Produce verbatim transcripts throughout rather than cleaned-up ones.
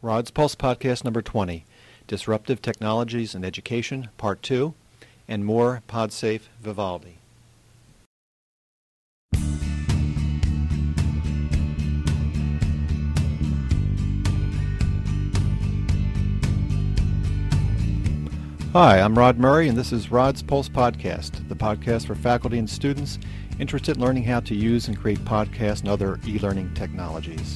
Rod's Pulse Podcast number twenty, Disruptive Technologies in Education, Part two, and more PodSafe Vivaldi. Hi, I'm Rod Murray, and this is Rod's Pulse Podcast, the podcast for faculty and students interested in learning how to use and create podcasts and other e-learning technologies.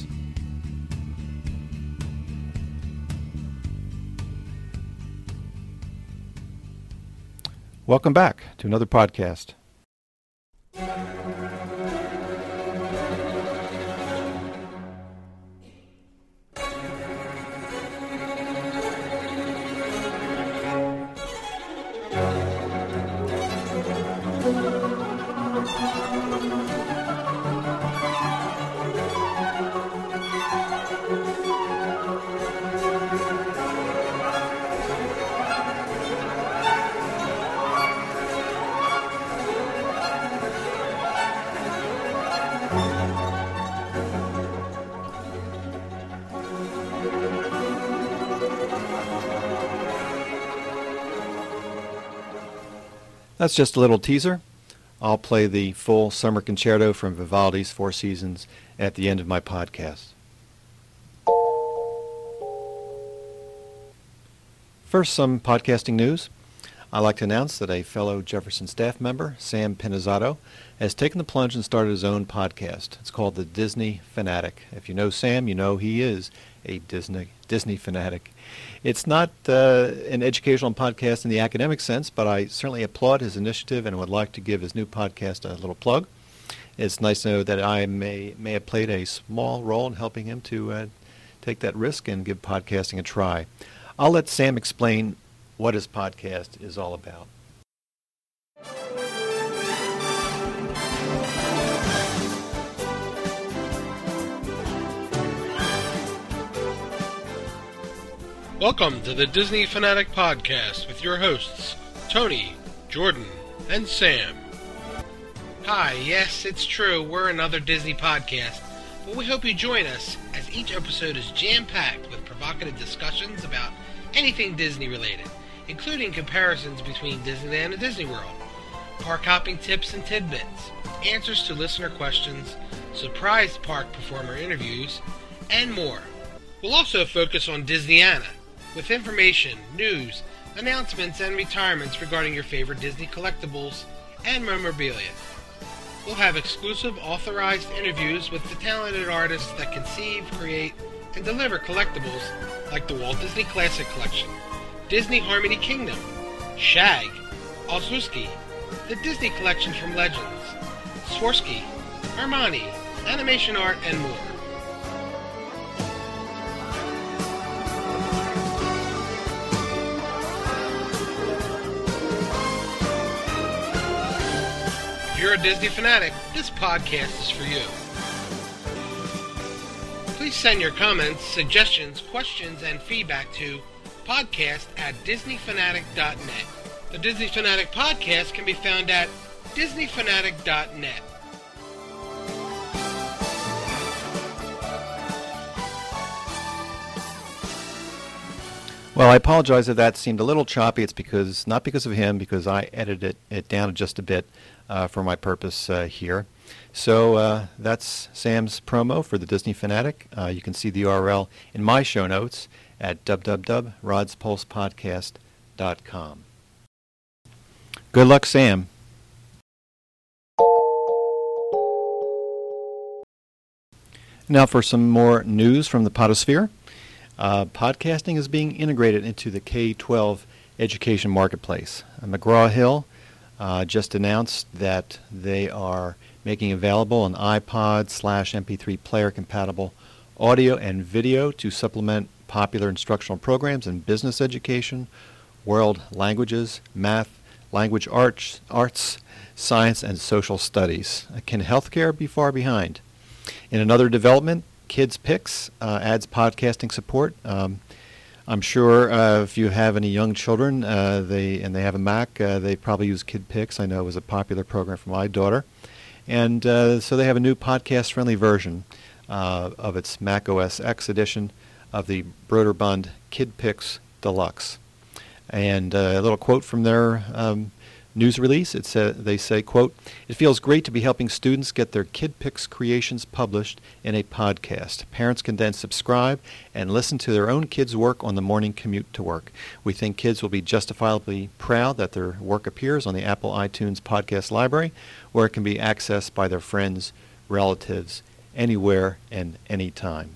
Welcome back to another podcast. That's just a little teaser. I'll play the full summer concerto from Vivaldi's Four Seasons at the end of my podcast. First, some podcasting news. I'd like to announce that a fellow Jefferson staff member, Sam Pinizzato, has taken the plunge and started his own podcast. It's called The Disney Fanatic. If you know Sam, you know he is a Disney Disney fanatic. It's not uh, an educational podcast in the academic sense, but I certainly applaud his initiative and would like to give his new podcast a little plug. It's nice to know that I may may have played a small role in helping him to uh, take that risk and give podcasting a try. I'll let Sam explain what his podcast is all about. Welcome to the Disney Fanatic Podcast with your hosts, Tony, Jordan, and Sam. Hi, yes, it's true, we're another Disney podcast, but we hope you join us as each episode is jam-packed with provocative discussions about anything Disney-related, including comparisons between Disneyland and Disney World, park hopping tips and tidbits, answers to listener questions, surprise park performer interviews, and more. We'll also focus on Disneyana, with information, news, announcements, and retirements regarding your favorite Disney collectibles and memorabilia. We'll have exclusive authorized interviews with the talented artists that conceive, create, and deliver collectibles like the Walt Disney Classic Collection, Disney Harmony Kingdom, Shag, Ozuski, the Disney Collection from Legends, Swarovski, Armani, animation art, and more. If you're a Disney fanatic, this podcast is for you. Please send your comments, suggestions, questions, and feedback to podcast at disney fanatic dot net. The Disney Fanatic Podcast can be found at disney fanatic dot net. Well, I apologize if that seemed a little choppy. It's because not because of him, because I edited it, it down just a bit uh, for my purpose uh, here. So uh, that's Sam's promo for the Disney Fanatic. Uh, you can see the U R L in my show notes at w w w dot rods pulse podcast dot com. Good luck, Sam. Now for some more news from the Podosphere. Uh, podcasting is being integrated into the K twelve education marketplace. Uh, McGraw-Hill uh, just announced that they are making available an iPod slash M P three player compatible audio and video to supplement popular instructional programs in business education, world languages, math, language arts, arts, science, and social studies. Uh, can healthcare be far behind? In another development, Kids Picks uh, adds podcasting support. Um, I'm sure uh, if you have any young children uh, they and they have a Mac, uh, they probably use Kid Picks. I know it was a popular program for my daughter. And uh, so they have a new podcast-friendly version uh, of its Mac O S X edition of the Broderbund Kid Picks Deluxe. And uh, a little quote from their um, news release. It sa- they say, quote, "It feels great to be helping students get their Kid Picks creations published in a podcast. Parents can then subscribe and listen to their own kids' work on the morning commute to work. We think kids will be justifiably proud that their work appears on the Apple iTunes podcast library, where it can be accessed by their friends, relatives, anywhere and anytime."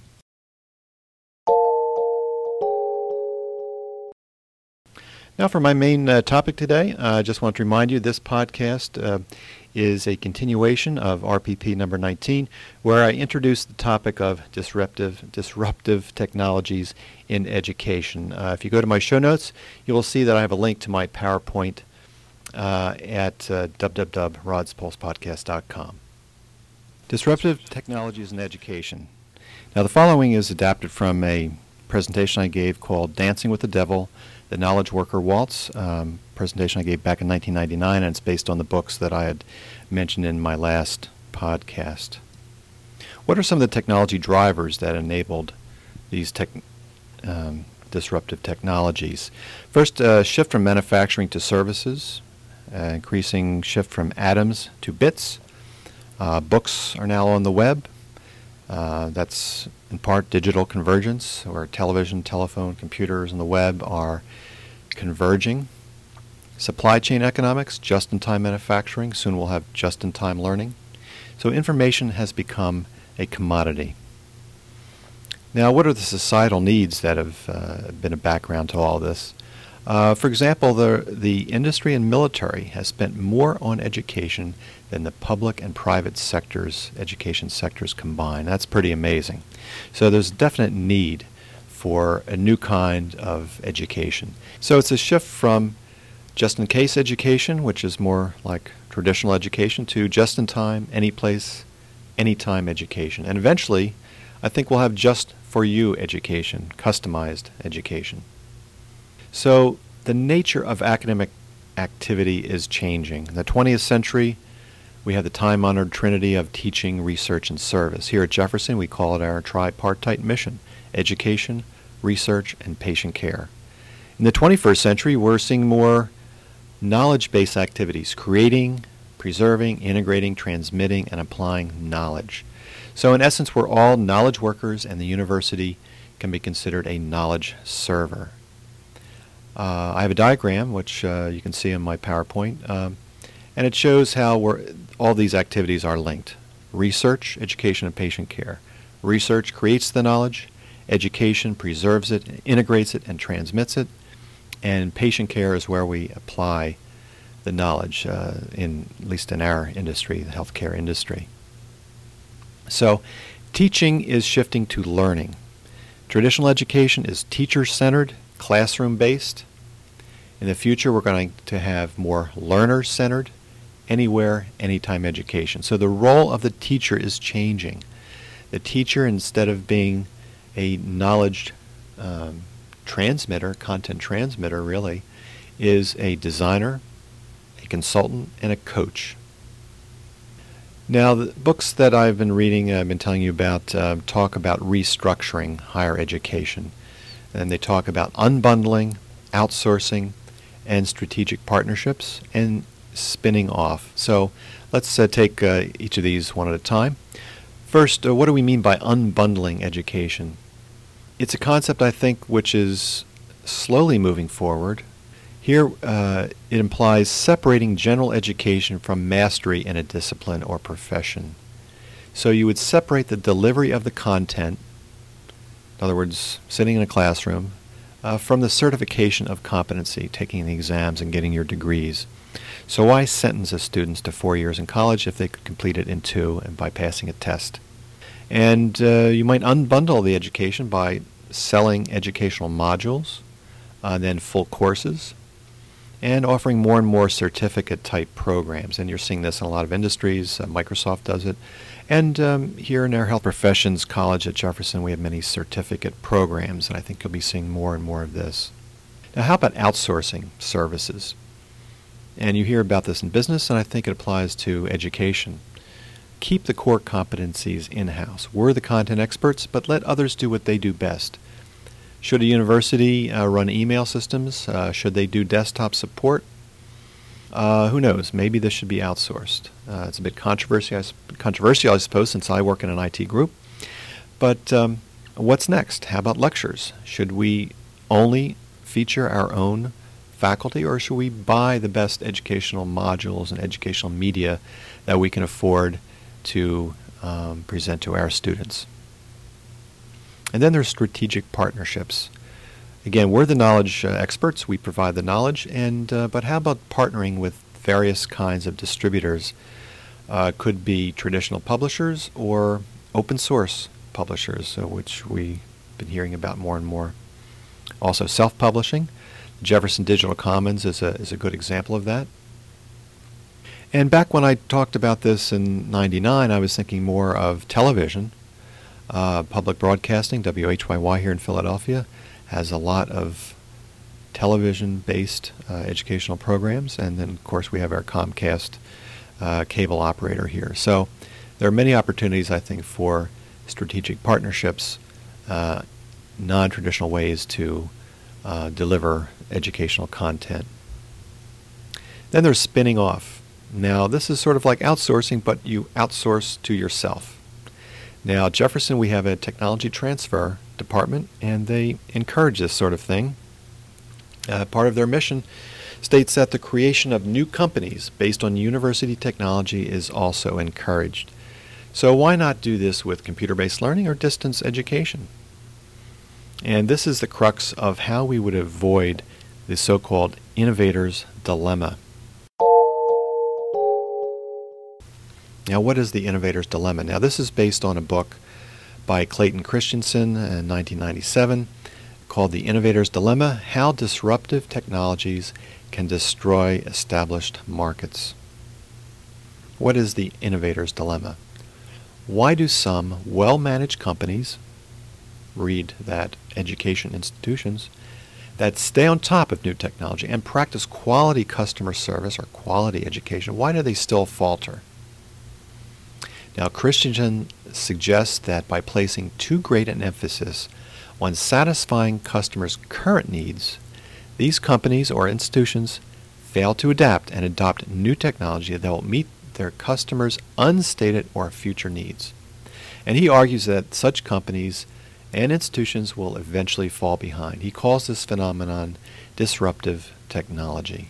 Now for my main uh, topic today, uh, I just want to remind you this podcast uh, is a continuation of R P P number nineteen, where I introduce the topic of disruptive disruptive technologies in education. Uh, if you go to my show notes, you will see that I have a link to my PowerPoint uh, at uh, w w w dot rods pulse podcast dot com. Disruptive technologies in education. Now the following is adapted from a presentation I gave called Dancing with the Devil, the Knowledge Worker Waltz, um, presentation I gave back in nineteen ninety-nine, and it's based on the books that I had mentioned in my last podcast. What are some of the technology drivers that enabled these tech, um, disruptive technologies? First, uh, shift from manufacturing to services, uh, increasing shift from atoms to bits. Uh, books are now on the web. Uh, that's in part digital convergence, where television, telephone, computers, and the web are converging. Supply chain economics, just-in-time manufacturing. Soon we'll have just-in-time learning. So information has become a commodity. Now, what are the societal needs that have uh, been a background to all this? Uh, for example, the, the industry and military has spent more on education than the public and private sectors, education sectors combined. That's pretty amazing. So there's a definite need for a new kind of education. So it's a shift from just-in-case education, which is more like traditional education, to just-in-time, any-place, anytime education. And eventually, I think we'll have just-for-you education, customized education. So the nature of academic activity is changing. In the twentieth century, we have the time-honored trinity of teaching, research, and service. Here at Jefferson, we call it our tripartite mission: education, research, and patient care. In the twenty-first century, we're seeing more knowledge-based activities, creating, preserving, integrating, transmitting, and applying knowledge. So in essence, we're all knowledge workers, and the university can be considered a knowledge server. Uh, I have a diagram, which uh, you can see in my PowerPoint, um, and it shows how we're, all these activities are linked. Research, education, and patient care. Research creates the knowledge. Education preserves it, integrates it, and transmits it. And patient care is where we apply the knowledge, uh, in at least in our industry, the healthcare industry. So teaching is shifting to learning. Traditional education is teacher-centered, classroom-based. In the future, we're going to have more learner-centered, anywhere, anytime education. So the role of the teacher is changing. The teacher, instead of being a knowledge um, transmitter, content transmitter really, is a designer, a consultant, and a coach. Now, the books that I've been reading, I've been telling you about, uh, talk about restructuring higher education. And they talk about unbundling, outsourcing, and strategic partnerships, and spinning off. So let's uh, take uh, each of these one at a time. First, uh, what do we mean by unbundling education? It's a concept, I think, which is slowly moving forward. Here, uh, it implies separating general education from mastery in a discipline or profession. So you would separate the delivery of the content, in other words, sitting in a classroom, uh, from the certification of competency, taking the exams and getting your degrees. So why sentence a students to four years in college if they could complete it in two and by passing a test? And uh, you might unbundle the education by selling educational modules, uh, then full courses, and offering more and more certificate-type programs. And you're seeing this in a lot of industries. Uh, Microsoft does it. And um, here in our Health Professions College at Jefferson, we have many certificate programs, and I think you'll be seeing more and more of this. Now, how about outsourcing services? And you hear about this in business, and I think it applies to education. Keep the core competencies in-house. We're the content experts, but let others do what they do best. Should a university uh, run email systems? Uh, should they do desktop support? Uh, who knows? Maybe this should be outsourced. Uh, it's a bit controversial, I, controversial, I suppose, since I work in an I T group. But um, what's next? How about lectures? Should we only feature our own faculty, or should we buy the best educational modules and educational media that we can afford to um, present to our students? And then there's strategic partnerships. Again, we're the knowledge uh, experts. We provide the knowledge. And uh, but how about partnering with various kinds of distributors? Uh, could be traditional publishers or open source publishers, uh, which we've been hearing about more and more. Also, self-publishing. Jefferson Digital Commons is a is a good example of that. And back when I talked about this in ninety-nine, I was thinking more of television. Uh, public broadcasting, W H Y Y here in Philadelphia, has a lot of television-based uh, educational programs, and then of course we have our Comcast uh, cable operator here. So there are many opportunities, I think, for strategic partnerships, uh, non-traditional ways to uh, deliver educational content. Then there's spinning off. Now this is sort of like outsourcing, but you outsource to yourself. Now, at Jefferson, we have a technology transfer department, and they encourage this sort of thing. Uh, part of their mission states that the creation of new companies based on university technology is also encouraged. So why not do this with computer-based learning or distance education? And this is the crux of how we would avoid the so-called innovator's dilemma. Now, what is the innovator's dilemma? Now, this is based on a book by Clayton Christensen in nineteen ninety-seven called The Innovator's Dilemma: How Disruptive Technologies Can Destroy Established Markets. What is the innovator's dilemma? Why do some well-managed companies, read that education institutions, that stay on top of new technology and practice quality customer service or quality education, why do they still falter? Now, Christensen suggests that by placing too great an emphasis on satisfying customers' current needs, these companies or institutions fail to adapt and adopt new technology that will meet their customers' unstated or future needs. And he argues that such companies and institutions will eventually fall behind. He calls this phenomenon disruptive technology.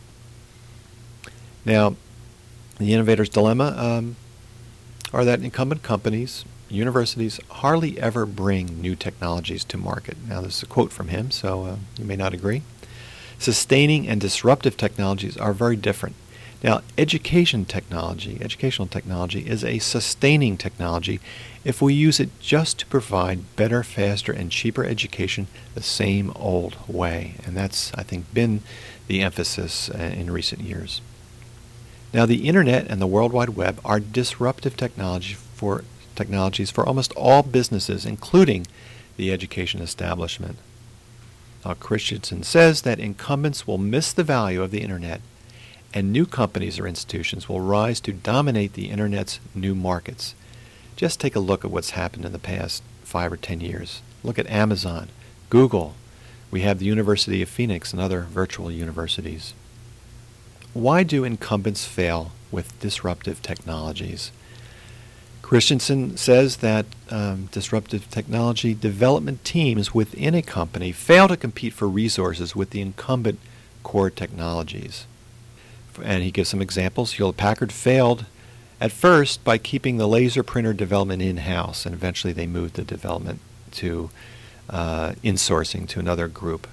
Now, the innovator's dilemma um, are that incumbent companies, universities, hardly ever bring new technologies to market. Now, this is a quote from him, so uh, you may not agree. Sustaining and disruptive technologies are very different. Now, education technology, educational technology, is a sustaining technology if we use it just to provide better, faster, and cheaper education the same old way. And that's, I think, been the emphasis uh, in recent years. Now, the Internet and the World Wide Web are disruptive technology for, technologies for almost all businesses, including the education establishment. Now, Christensen says that incumbents will miss the value of the Internet, and new companies or institutions will rise to dominate the Internet's new markets. Just take a look at what's happened in the past five or ten years. Look at Amazon, Google. We have the University of Phoenix and other virtual universities. Why do incumbents fail with disruptive technologies? Christensen says that um, disruptive technology development teams within a company fail to compete for resources with the incumbent core technologies. And he gives some examples. Hewlett-Packard failed at first by keeping the laser printer development in-house, and eventually they moved the development to uh, insourcing to another group.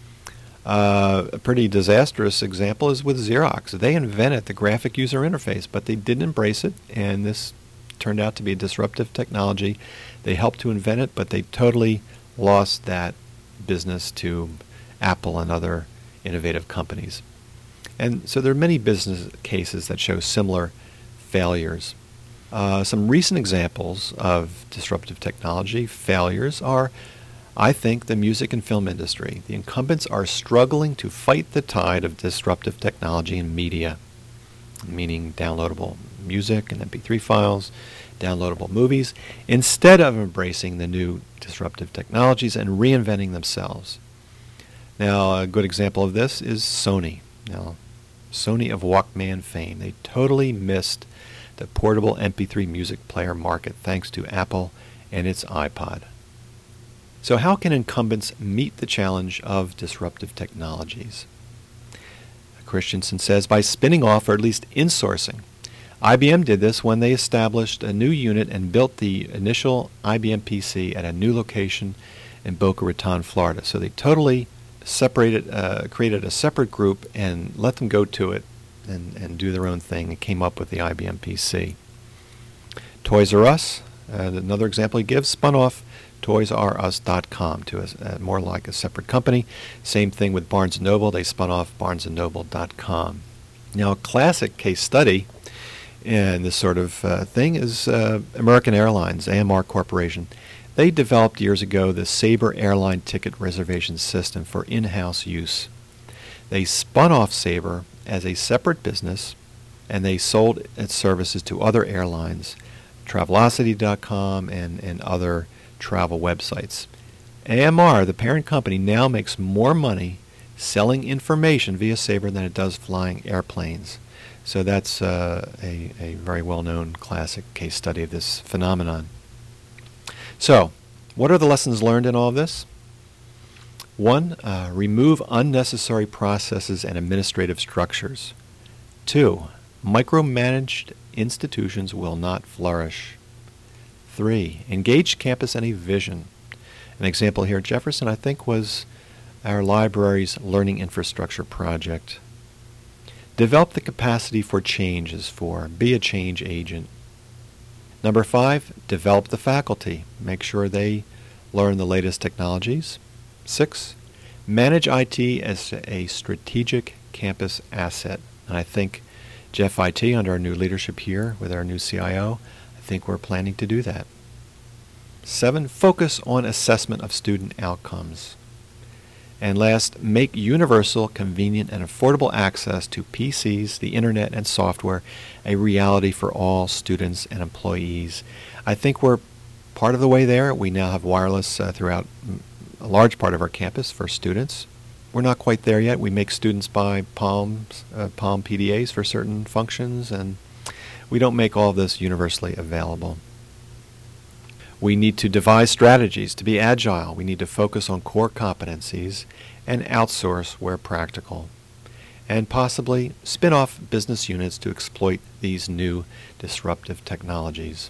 Uh, a pretty disastrous example is with Xerox. They invented the graphic user interface, but they didn't embrace it, and this turned out to be a disruptive technology. They helped to invent it, but they totally lost that business to Apple and other innovative companies. And so there are many business cases that show similar failures. Uh, some recent examples of disruptive technology failures are, I think, the music and film industry. The incumbents are struggling to fight the tide of disruptive technology in media, meaning downloadable music and M P three files, downloadable movies, instead of embracing the new disruptive technologies and reinventing themselves. Now, a good example of this is Sony. Now, Sony of Walkman fame. They totally missed the portable M P three music player market thanks to Apple and its iPod. So how can incumbents meet the challenge of disruptive technologies? Christensen says by spinning off or at least insourcing. I B M did this when they established a new unit and built the initial I B M P C at a new location in Boca Raton, Florida. So they totally separated, uh, created a separate group and let them go to it and, and do their own thing and came up with the I B M P C. Toys R Us, uh, another example he gives, spun off Toys R Us dot com to a, uh, more like a separate company. Same thing with Barnes and Noble. They spun off Barnes and Noble dot com. Now, a classic case study in this sort of uh, thing is uh, American Airlines, A M R Corporation. They developed years ago the Sabre airline ticket reservation system for in-house use. They spun off Sabre as a separate business, and they sold its services to other airlines, Travelocity dot com and, and other travel websites. A M R, the parent company, now makes more money selling information via Sabre than it does flying airplanes. So that's uh, a, a very well-known classic case study of this phenomenon. So, what are the lessons learned in all of this? One, uh, remove unnecessary processes and administrative structures. Two, micromanaged institutions will not flourish. Three, engage campus in a vision. An example here at Jefferson, I think, was our library's learning infrastructure project. Develop the capacity for change is for. Be a change agent. Number five, develop the faculty. Make sure they learn the latest technologies. Six, manage I T as a strategic campus asset. And I think Jeff I T, under our new leadership here with our new C I O, I think we're planning to do that. Seven, focus on assessment of student outcomes. And last, make universal, convenient, and affordable access to P Cs, the internet, and software a reality for all students and employees. I think we're part of the way there. We now have wireless uh, throughout a large part of our campus for students. We're not quite there yet. We make students buy Palms, uh, Palm P D As for certain functions, and we don't make all of this universally available. We need to devise strategies to be agile. We need to focus on core competencies and outsource where practical, and possibly spin off business units to exploit these new disruptive technologies.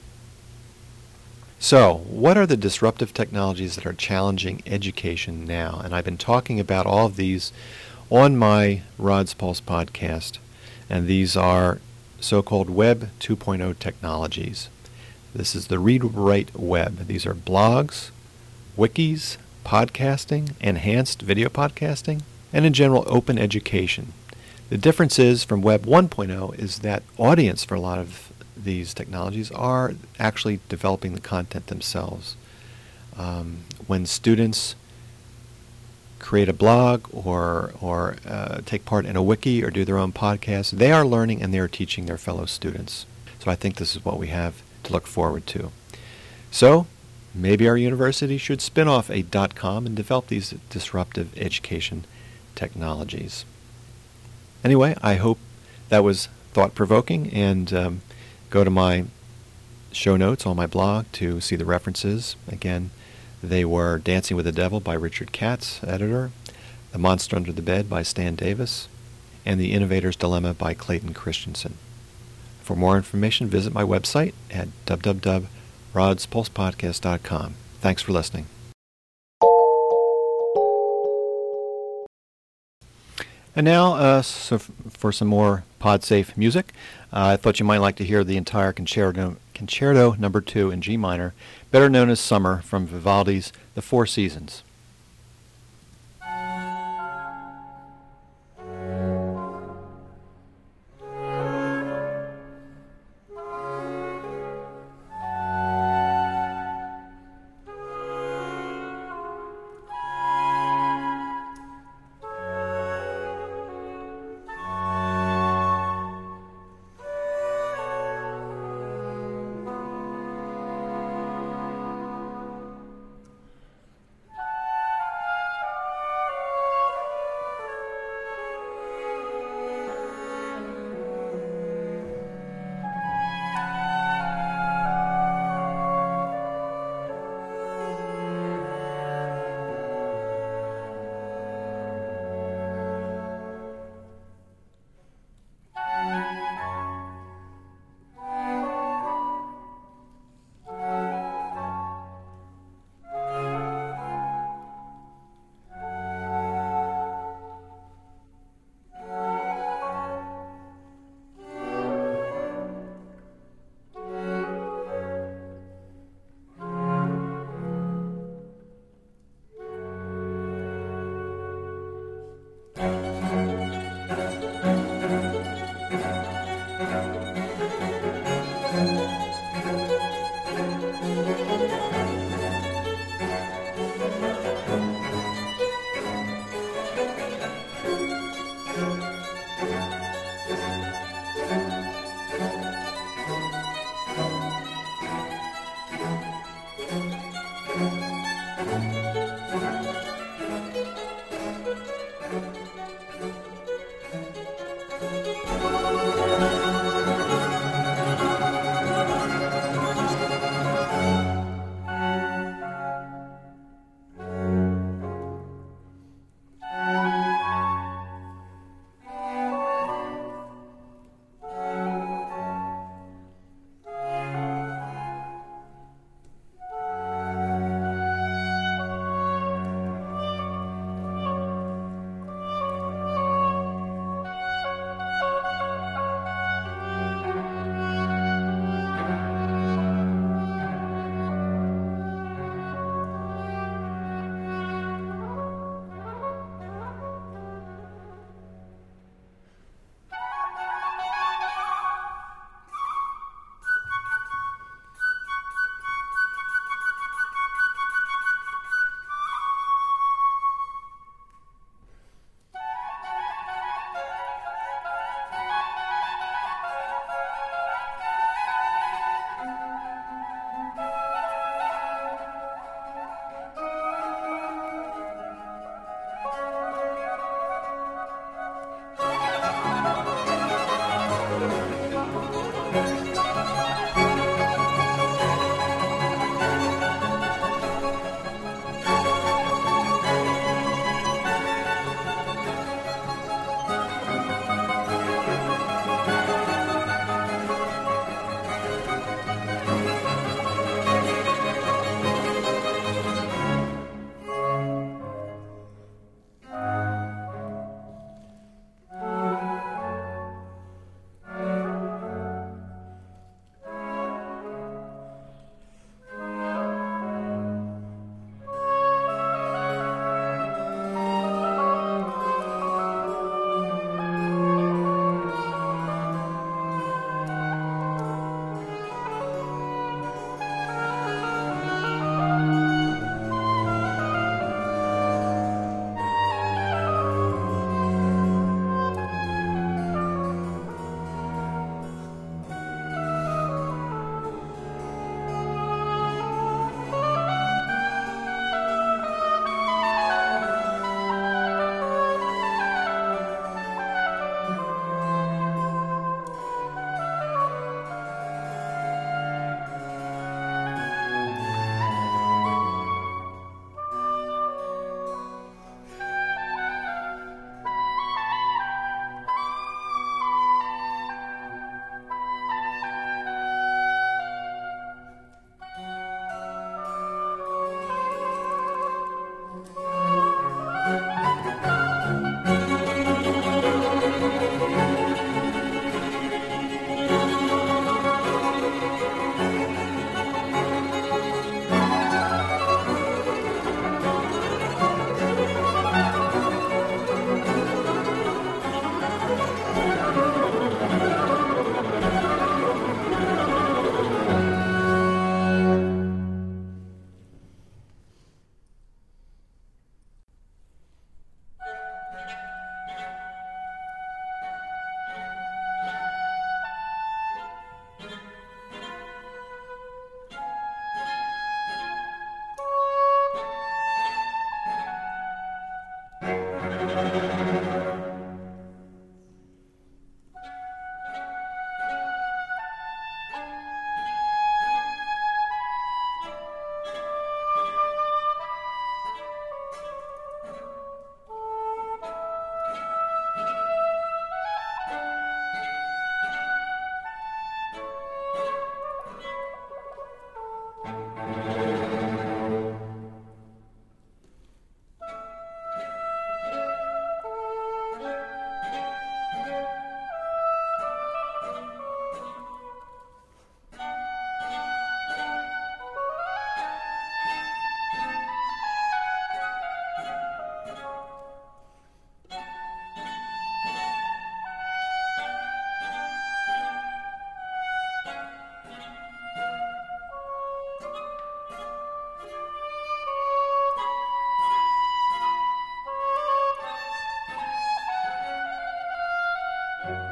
So, what are the disruptive technologies that are challenging education now? And I've been talking about all of these on my Rod's Pulse podcast, and these are so-called Web two point oh technologies. This is the read-write web. These are blogs, wikis, podcasting, enhanced video podcasting, and in general open education. The difference is from Web one point oh is that audience for a lot of these technologies are actually developing the content themselves. Um, when students create a blog or, or uh, take part in a wiki or do their own podcast, they are learning and they are teaching their fellow students. So I think this is what we have to look forward to. So maybe our university should spin off a .com and develop these disruptive education technologies. Anyway, I hope that was thought-provoking, and um, go to my show notes on my blog to see the references. Again, they were Dancing with the Devil by Richard Katz, editor, The Monster Under the Bed by Stan Davis, and The Innovator's Dilemma by Clayton Christensen. For more information, visit my website at w w w dot rods pulse podcast dot com. Thanks for listening. And now, uh, so f- for some more pod-safe music, uh, I thought you might like to hear the entire Concerto, Concerto Number Two in G minor, better known as Summer, from Vivaldi's The Four Seasons.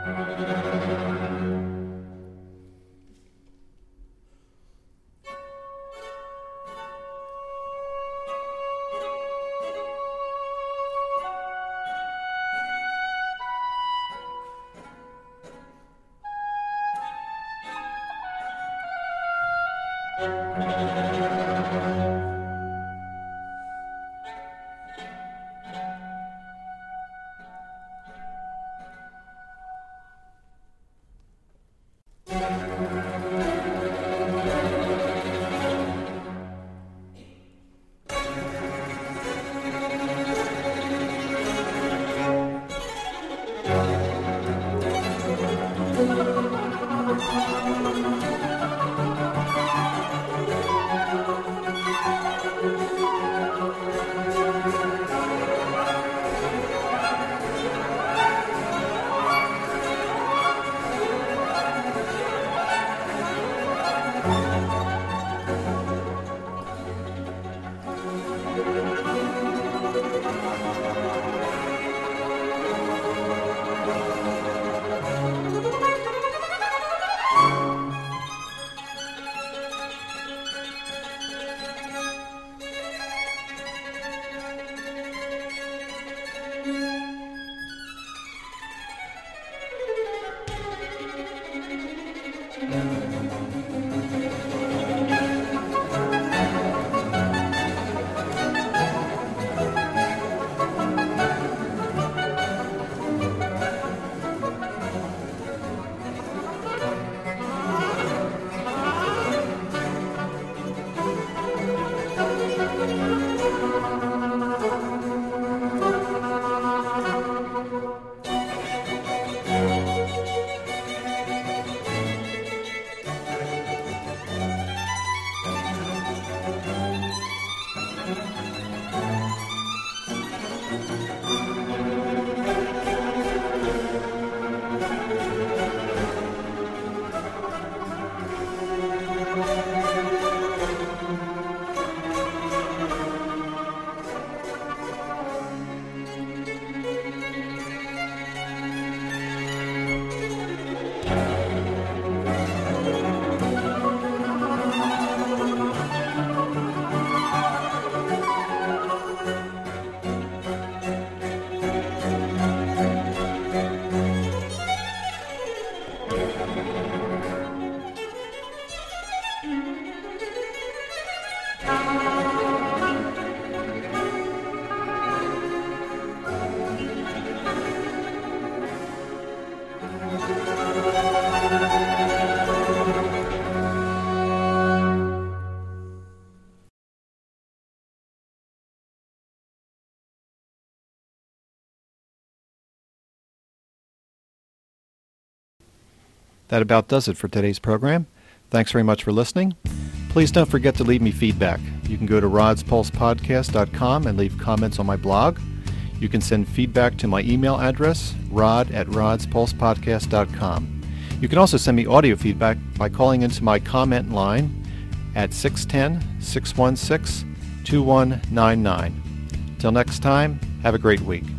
That about does it for today's program. Thanks very much for listening. Please don't forget to leave me feedback. You can go to rods pulse podcast dot com and leave comments on my blog. You can send feedback to my email address, rod at rods pulse podcast dot com. You can also send me audio feedback by calling into my comment line at six one zero, six one six, two one nine nine. Till next time, have a great week.